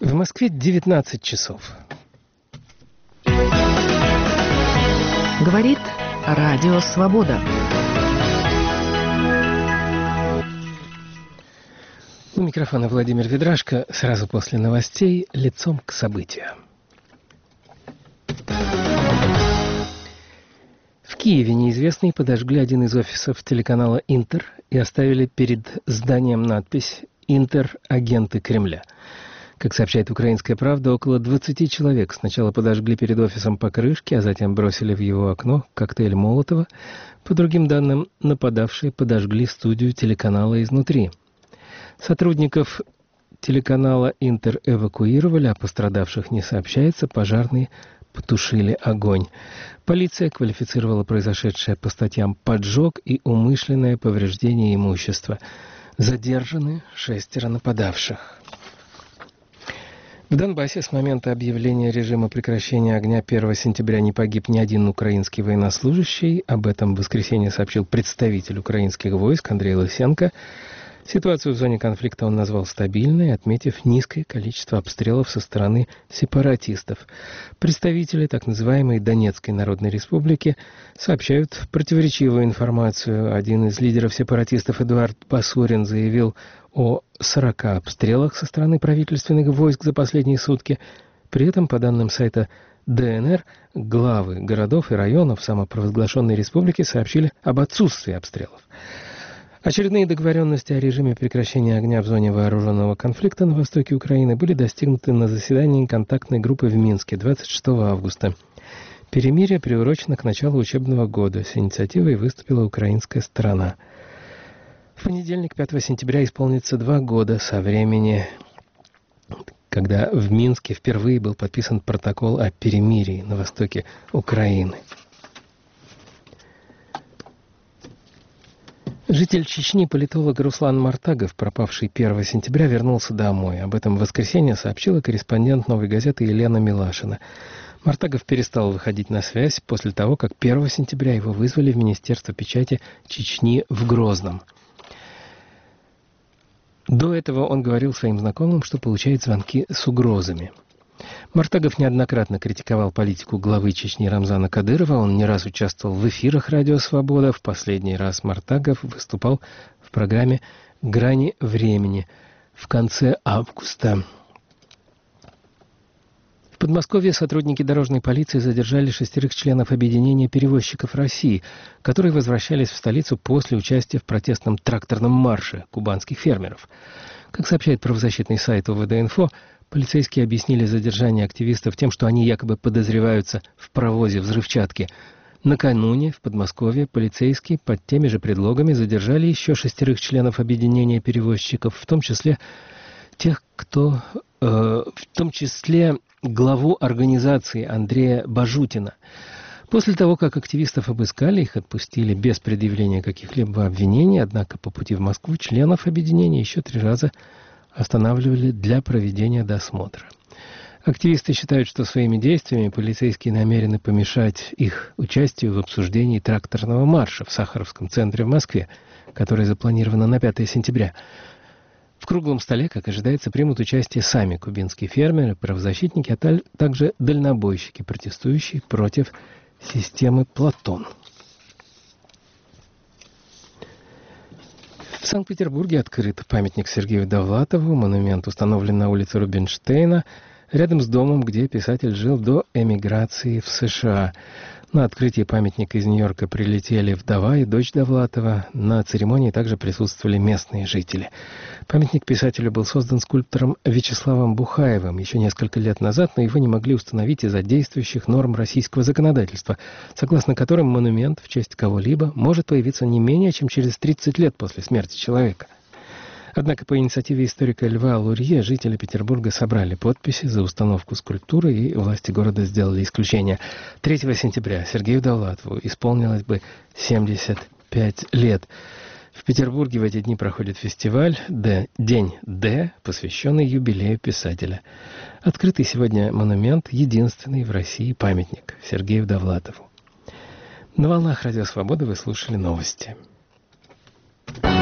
В Москве 19 часов. Говорит Радио Свобода. У микрофона Владимир Ведрашко. Сразу после новостей лицом к событию. В Киеве неизвестные подожгли один из офисов телеканала «Интер» и оставили перед зданием надпись «Интер. Агенты Кремля». Как сообщает «Украинская правда», около 20 человек сначала подожгли перед офисом покрышки, а затем бросили в его окно коктейль Молотова. По другим данным, нападавшие подожгли студию телеканала изнутри. Сотрудников телеканала «Интер» эвакуировали, а пострадавших не сообщается, пожарные потушили огонь. Полиция квалифицировала произошедшее по статьям «поджог» и «умышленное повреждение имущества». Задержаны 6 нападавших. В Донбассе с момента объявления режима прекращения огня 1 сентября не погиб ни один украинский военнослужащий. Об этом в воскресенье сообщил представитель украинских войск Андрей Лысенко. Ситуацию в зоне конфликта он назвал стабильной, отметив низкое количество обстрелов со стороны сепаратистов. Представители так называемой Донецкой Народной Республики сообщают противоречивую информацию. Один из лидеров сепаратистов, Эдуард Басурин, заявил о 40 обстрелах со стороны правительственных войск за последние сутки. При этом, по данным сайта ДНР, главы городов и районов самопровозглашенной республики сообщили об отсутствии обстрелов. Очередные договоренности о режиме прекращения огня в зоне вооруженного конфликта на востоке Украины были достигнуты на заседании контактной группы в Минске 26 августа. Перемирие приурочено к началу учебного года. С инициативой выступила украинская сторона. В понедельник, 5 сентября, исполнится 2 года со времени, когда в Минске впервые был подписан протокол о перемирии на востоке Украины. Житель Чечни, политолог Руслан Мартагов, пропавший 1 сентября, вернулся домой. Об этом в воскресенье сообщила корреспондент «Новой газеты» Елена Милашина. Мартагов перестал выходить на связь после того, как 1 сентября его вызвали в Министерство печати Чечни в Грозном. До этого он говорил своим знакомым, что получает звонки с угрозами. Мартагов неоднократно критиковал политику главы Чечни Рамзана Кадырова. Он не раз участвовал в эфирах «Радио Свобода». В последний раз Мартагов выступал в программе «Грани времени» в конце августа. В Подмосковье сотрудники дорожной полиции задержали 6 членов объединения перевозчиков России, которые возвращались в столицу после участия в протестном тракторном марше кубанских фермеров. Как сообщает правозащитный сайт УВД-Инфо, полицейские объяснили задержание активистов тем, что они якобы подозреваются в провозе взрывчатки. Накануне в Подмосковье полицейские под теми же предлогами задержали еще 6 членов объединения перевозчиков, в том числе главу организации Андрея Бажутина. После того, как активистов обыскали, их отпустили без предъявления каких-либо обвинений, однако по пути в Москву членов объединения еще 3 раза останавливали для проведения досмотра. Активисты считают, что своими действиями полицейские намерены помешать их участию в обсуждении тракторного марша в Сахаровском центре в Москве, который запланировано на 5 сентября. В круглом столе, как ожидается, примут участие сами кубинские фермеры, правозащитники, а также дальнобойщики, протестующие против системы Платон. В Санкт-Петербурге открыт памятник Сергею Довлатову. Монумент установлен на улице Рубинштейна, рядом с домом, где писатель жил до эмиграции в США. На открытие памятника из Нью-Йорка прилетели вдова и дочь Довлатова. На церемонии также присутствовали местные жители. Памятник писателю был создан скульптором Вячеславом Бухаевым еще несколько лет назад, но его не могли установить из-за действующих норм российского законодательства, согласно которым монумент в честь кого-либо может появиться не менее чем через 30 лет после смерти человека. Однако по инициативе историка Льва Лурье жители Петербурга собрали подписи за установку скульптуры, и власти города сделали исключение. 3 сентября Сергею Довлатову исполнилось бы 75 лет. В Петербурге в эти дни проходит фестиваль «День Д», посвященный юбилею писателя. Открытый сегодня монумент — единственный в России памятник Сергею Довлатову. На волнах Радио Свобода вы слушали новости.